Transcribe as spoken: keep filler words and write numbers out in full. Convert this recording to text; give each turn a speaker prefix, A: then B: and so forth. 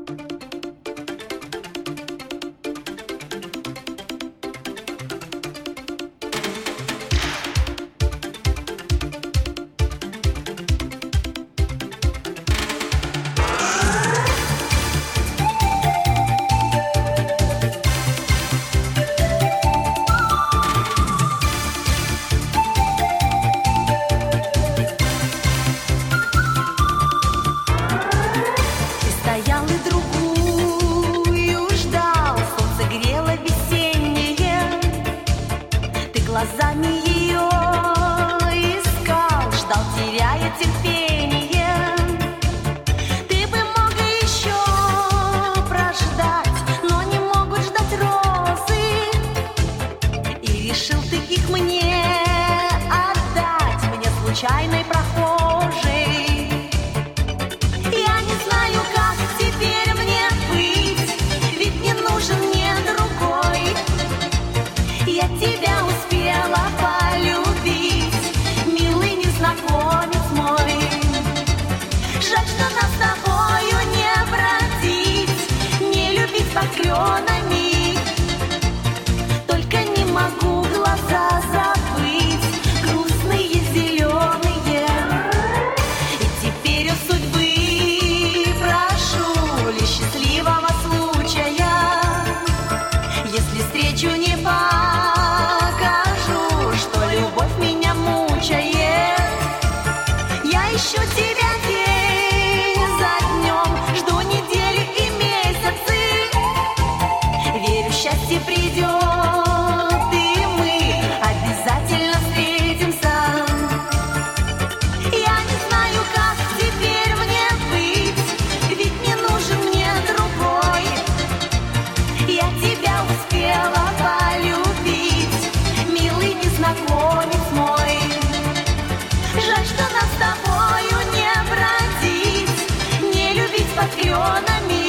A: Глазами ее искал, ждал, теряя терпение. Ты бы мог еще прождать, но не могут ждать розы. И решил ты их мне отдать, мне случайной прохожей. Я не знаю, как теперь мне быть, ведь не нужен мне другой. Я тебя успела полюбить, милый незнакомец мой. Жаль, что нам с тобою не бродить, не любить под кленами. Только не могу глаза забыть, грустные зеленые. И теперь у судьбы прошу лишь счастливого случая. Если встречу не по любовь меня мучает, я ищу тебя день за днем, жду недели и месяцы. Верю, счастье придет, и мы обязательно встретимся. Я не знаю, как теперь мне быть, ведь не нужен мне другой. Я тебя успела полюбить, милый незнакомец мой. Жаль, что нам с тобою не бродить, не любить под кленами.